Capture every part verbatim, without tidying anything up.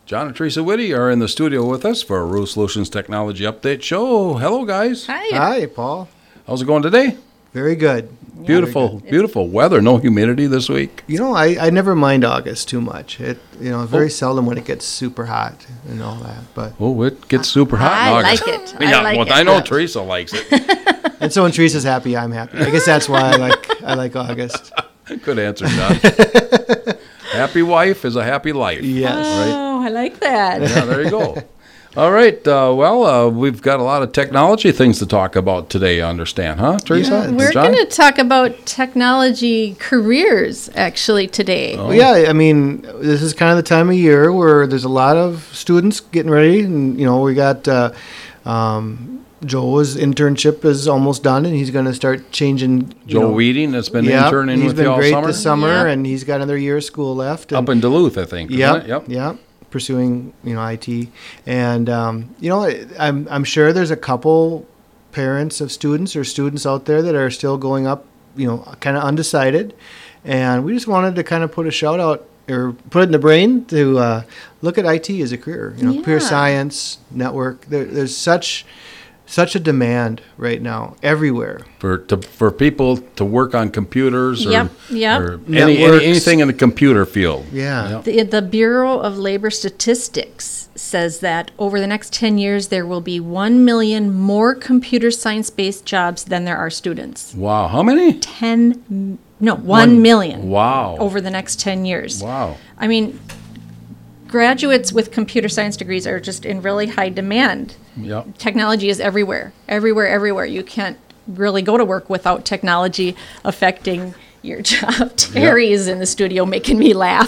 John and Teresa Whitty are in the studio with us for a Rural Solutions Technology Update show. Hello, guys. Hi. Hi, Paul. How's it going today? Very good. Beautiful, Very good. beautiful weather. No humidity this week. You know, I, I never mind August too much. It you know very Oh. seldom when it gets super hot and all that. But Oh, it gets super hot I in August. like it. I yeah, like well, it. I know Yeah. Teresa likes it. and so when Teresa's happy, I'm happy. I guess that's why I like I like August. Good answer, John. Happy wife is a happy life. Yes. Right. Oh, I like that. Yeah, there you go. All right. Uh, well, uh, we've got a lot of technology things to talk about today, I understand, huh, Teresa? Yeah. and We're John? going to talk about technology careers actually today. Oh. Well, yeah, I mean, this is kind of the time of year where there's a lot of students getting ready, and you know, we got uh, um, Joe's internship is almost done, and he's going to start changing. you Joe know, Weeding has been yeah, interning he's with been you all great summer. this summer, Yeah. and he's got another year of school left. And, Up in Duluth, I think. isn't Yep. it? Yep. Yep. Pursuing, you know, I T, and um, you know, I'm I'm sure there's a couple parents of students or students out there that are still going up, you know, kind of undecided, and we just wanted to kind of put a shout out or put it in the brain to uh, look at I T as a career. You know, computer Yeah. science, network. There, there's such such a demand right now everywhere. For to, for people to work on computers or, Yep, yep. or any, Networks. any, anything in the computer field. Yeah. Yep. The, the Bureau of Labor Statistics says that over the next ten years, there will be one million more computer science-based jobs than there are students. Wow. How many? ten, m- no, one million Wow. over the next ten years. Wow. I mean, graduates with computer science degrees are just in really high demand. Yep. Technology is everywhere, everywhere, everywhere. You can't really go to work without technology affecting your job. Terry is in the studio making me laugh.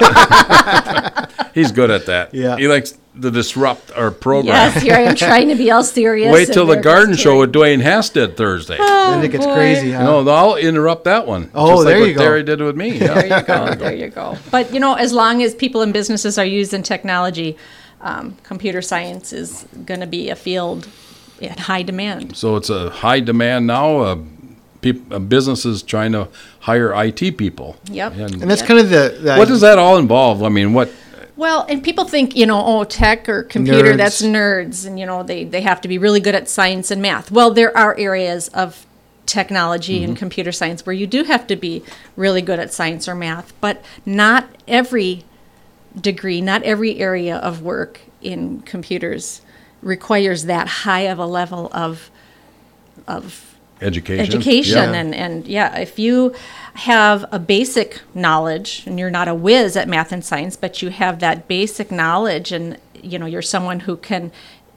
He's good at that. Yeah. He likes to disrupt our program. Yes, here I am trying to be all serious. Wait and till the there garden goes show Terry. with Dwayne Hasted Thursday. Then it gets boy. crazy, huh? No, I'll interrupt that one. Oh, just like there what you go. Terry did with me. Yeah. There you go. There you go. But you know, as long as people and businesses are using technology, um, computer science is going to be a field in high demand. So it's a high demand now. Uh, peop, uh, businesses trying to hire I T people. Yep. And, And that's kind of the, the what does that all involve? I mean, what? Well, and people think, you know, oh, tech or computer, Nerds. that's nerds, and, you know, they, they have to be really good at science and math. Well, there are areas of technology and computer science where you do have to be really good at science or math, but not every degree, not every area of work in computers requires that high of a level of of Education. education Yeah. and and yeah, if you have a basic knowledge and you're not a whiz at math and science, but you have that basic knowledge, and you know you're someone who can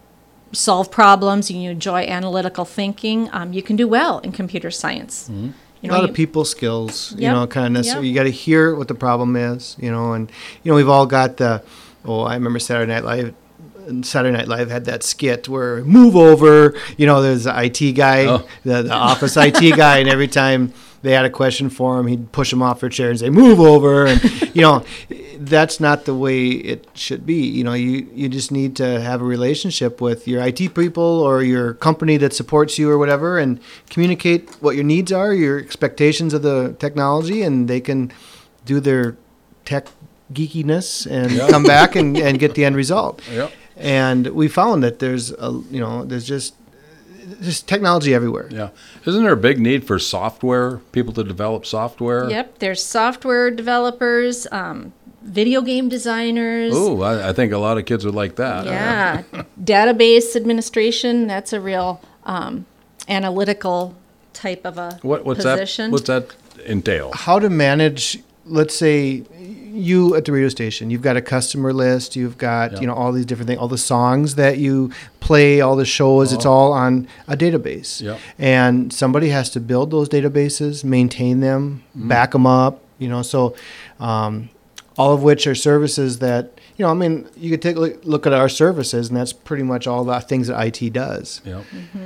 solve problems and you enjoy analytical thinking, um, you can do well in computer science. Mm-hmm. You a lot you- of people skills, you Yep, know, kind of. yep. You got to hear what the problem is, you know, and you know we've all got the. Oh, I remember Saturday Night Live. Saturday Night Live had that skit where move over, you know, there's the I T guy, Oh. the, the office I T guy, and every time they had a question for him, he'd push them off their chair and say, move over. And, you know, that's not the way it should be. You know, you, you just need to have a relationship with your I T people or your company that supports you or whatever and communicate what your needs are, your expectations of the technology, and they can do their tech geekiness and Yeah. come back and, and get the end result. Yep. And we found that there's a, you know, there's just just technology everywhere. Yeah. Isn't there a big need for software, people to develop software? Yep, there's software developers, um, video game designers. Ooh, I, I think a lot of kids would like that. Yeah, database administration, that's a real um, analytical type of a What, what's position. that? What's that entail? How to manage, let's say, you at the radio station, you've got a customer list, you've got, Yeah. you know, all these different things, all the songs that you play, all the shows, it's all on a database. Yeah. And somebody has to build those databases, maintain them, Mm-hmm. back them up, you know, so um, all of which are services that, you know, I mean, you could take a look- look at our services, and that's pretty much all the things that I T does. Yep.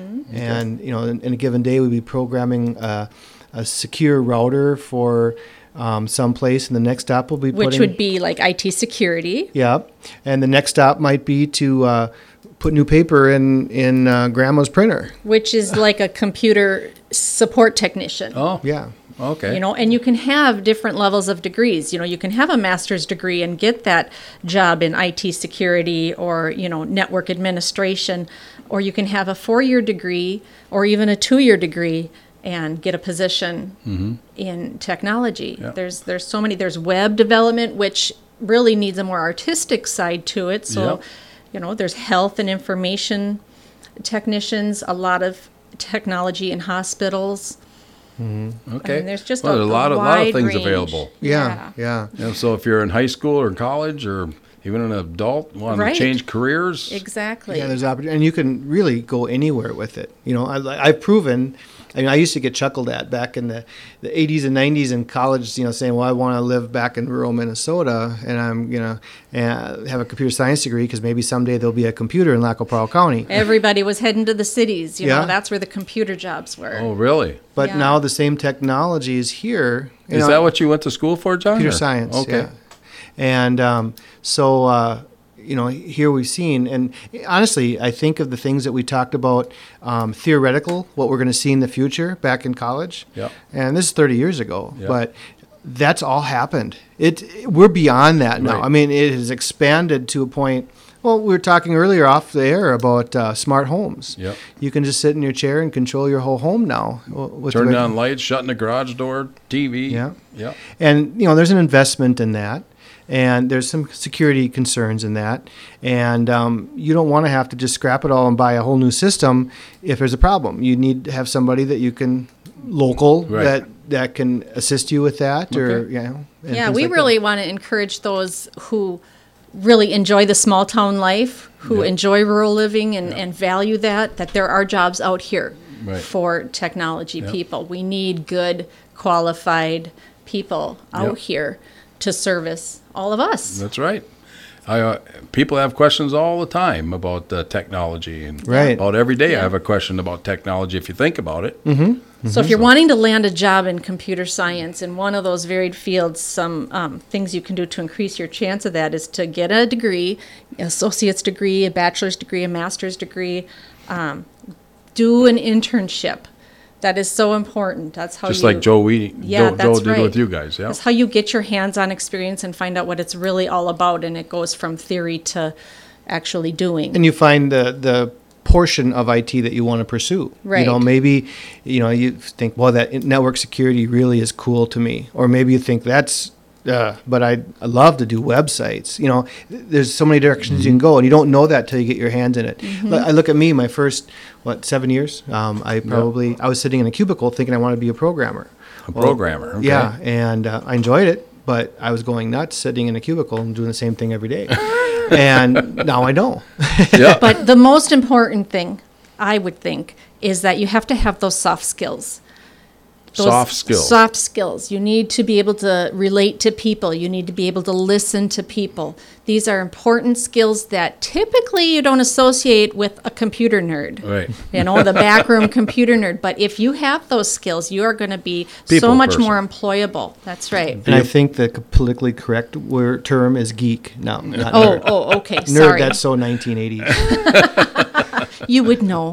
And, you know, in, in a given day, we'd be programming a, a secure router for um, some place, and the next stop will be which putting, would be like I T security. yeah, and the next stop might be to uh, put new paper in in uh, grandma's printer. Which is like a computer support technician. Oh, Yeah, Okay. You know, and you can have different levels of degrees. You know, you can have a master's degree and get that job in I T security or, you know, network administration, or you can have a four-year degree or even a two-year degree and get a position mm-hmm. in technology. Yeah. There's there's so many. There's web development, which really needs a more artistic side to it. So, Yep. you know, there's health and information technicians, a lot of technology in hospitals. Mm-hmm. Okay. I mean, there's just well, a, there's a lot a of lot of wide things range. available. Yeah, yeah. Yeah, so if you're in high school or college or even an adult want Right. to change careers, Exactly. Yeah, there's opportunity, and you can really go anywhere with it. You know, I, I've proven. I mean, I used to get chuckled at back in the, the eighties and nineties in college, you know, saying, well, I want to live back in rural Minnesota, and I'm, you know, uh, have a computer science degree because maybe someday there'll be a computer in Lac-Qui-Parle County. Everybody was heading to the cities. You Yeah. know, that's where the computer jobs were. oh really? But Yeah. now the same technology is here. you Is know, that what you went to school for, John? computer or- science? Okay. Yeah. And um, so, uh, you know, here we've seen, and honestly, I think of the things that we talked about, um, theoretical, what we're going to see in the future back in college. Yep. And this is thirty years ago, Yep. but that's all happened. It We're beyond that now. Right. I mean, it has expanded to a point. Well, we were talking earlier off the air about uh, smart homes. Yep. You can just sit in your chair and control your whole home now. With the Turning reg- on lights, shutting the garage door, T V. Yeah. Yeah. And, you know, there's an investment in that. And there's some security concerns in that. And um, you don't want to have to just scrap it all and buy a whole new system if there's a problem. You need to have somebody that you can, local, Right. that, that can assist you with that. Or, Okay. you know. and Yeah, things we like that. really want to encourage those who really enjoy the small town life, who Yeah. enjoy rural living and, and value that, that there are jobs out here Right. for technology Yep. people. We need good, qualified people out Yep. here to service all of us. That's right. I, uh, people have questions all the time about uh, technology, and Right. about every day Yeah. I have a question about technology. If you think about it, So if you're wanting to land a job in computer science in one of those varied fields, some um, things you can do to increase your chance of that is to get a degree, an associate's degree, a bachelor's degree, a master's degree. Um, do an internship. That is so important. That's how just you, like Joe we Yeah, Joe, that's Joe did right. with you guys. Yeah. That's how you get your hands-on experience and find out what it's really all about, and it goes from theory to actually doing. And you find the, the portion of I T that you want to pursue. You know, Right. maybe, you know, you think, well, that network security really is cool to me. Or maybe you think that's, uh, but I I love to do websites. You know, there's so many directions you can go, and you don't know that till you get your hands in it. Mm-hmm. But I look at me, my first, what, seven years, um, I probably, I was sitting in a cubicle thinking I wanted to be a programmer. A programmer. Okay. Yeah, and uh, I enjoyed it, but I was going nuts sitting in a cubicle and doing the same thing every day. And now I know. Yeah. But the most important thing, I would think, is that you have to have those soft skills. Those Soft skills. Soft skills. You need to be able to relate to people. You need to be able to listen to people. These are important skills that typically you don't associate with a computer nerd. Right. You know, the backroom computer nerd. But if you have those skills, you are going to be People so much person. more employable. That's right. And I think the politically correct word term is geek. No, not Oh, nerd. oh, okay. Nerd, Sorry. that's so nineteen eighties. You would know.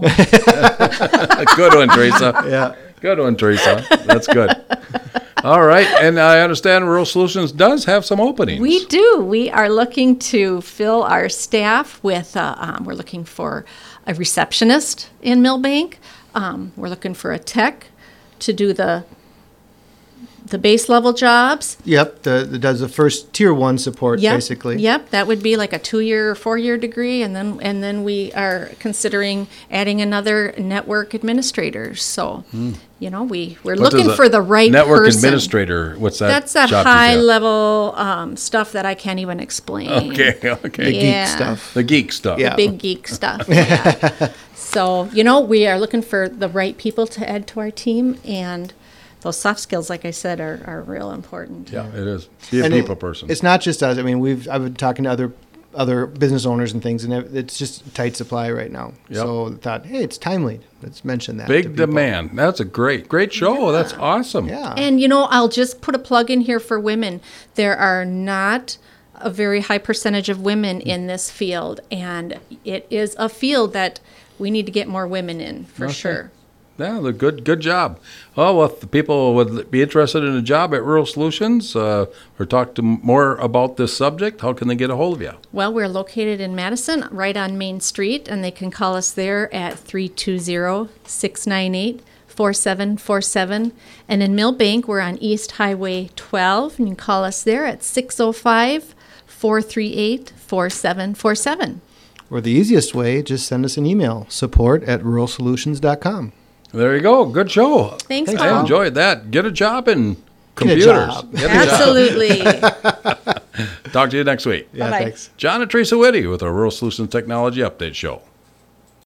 Good one, Teresa. Yeah. Good one, Teresa. That's good. All right. And I understand Rural Solutions does have some openings. We do. We are looking to fill our staff with, uh, um, we're looking for a receptionist in Millbank. Um, we're looking for a tech to do the the base level jobs. Yep. The, the does the first tier one support Yep. basically. Yep. That would be like a two-year or four-year degree, and then and then we are considering adding another network administrator. So, you know, we we're What does looking a for the right network person. administrator. What's that? That's that job you high got? level um, stuff that I can't even explain. Okay. Okay. The Yeah. geek stuff. The geek stuff. Yeah. Big geek stuff. Yeah. So, you know, we are looking for the right people to add to our team, and those soft skills, like I said, are, are real important. Yeah, it is. Be a And people it- person. It's not just us. I mean, we've I've been talking to other other business owners and things, and it- it's just tight supply right now. Yep. So I thought, hey, it's timely. Let's mention that. to Big people. demand. That's a great, great show. That's awesome. Yeah. And, you know, I'll just put a plug in here for women. There are not a very high percentage of women in this field, and it is a field that we need to get more women in, for Okay. sure. Yeah, the good good job. Oh, well, if the people would be interested in a job at Rural Solutions uh, or talk to more about this subject, how can they get a hold of you? Well, we're located in Madison, right on Main Street, and they can call us there at three two zero, six nine eight, four seven four seven. And in Millbank, we're on East Highway twelve, and you can call us there at six oh five, four three eight, four seven four seven. Or the easiest way, just send us an email, support at rural solutions dot com. There you go. Good show. Thanks, Thanks, I Paul. enjoyed that. Get a job in Get a computers. job. Get a Absolutely. job. Talk to you next week. Yeah, Bye-bye. thanks. John and Teresa Whitty with our Rural Solutions Technology Update Show.